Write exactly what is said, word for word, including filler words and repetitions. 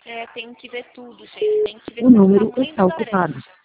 É, tem que ver tudo, gente. Tem que ver O tudo o número tamanho está do ocupado. laranja.